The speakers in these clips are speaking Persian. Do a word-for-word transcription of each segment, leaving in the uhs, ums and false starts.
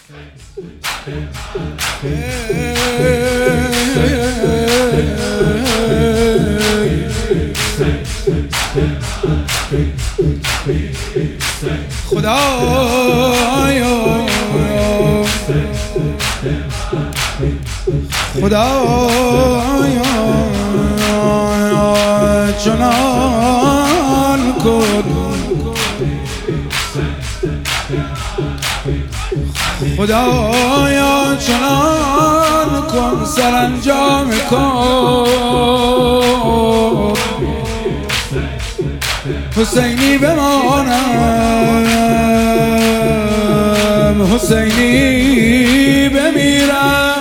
خدایا خدایا چنان کن خدایا چنان کن سرانجام کن حسینی بمانم حسینی بمیرم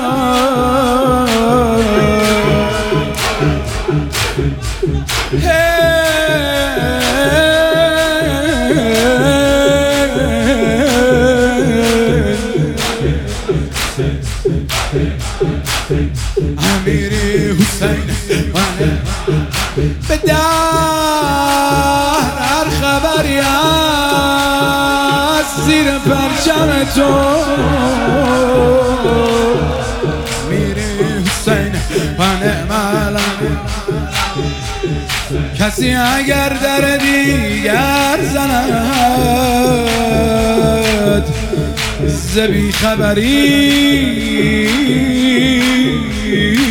امیری حسین به در هر خبری از زیر پرچم تو میری حسین و نعم الامین کسی اگر در دیگر زند ز بی خبری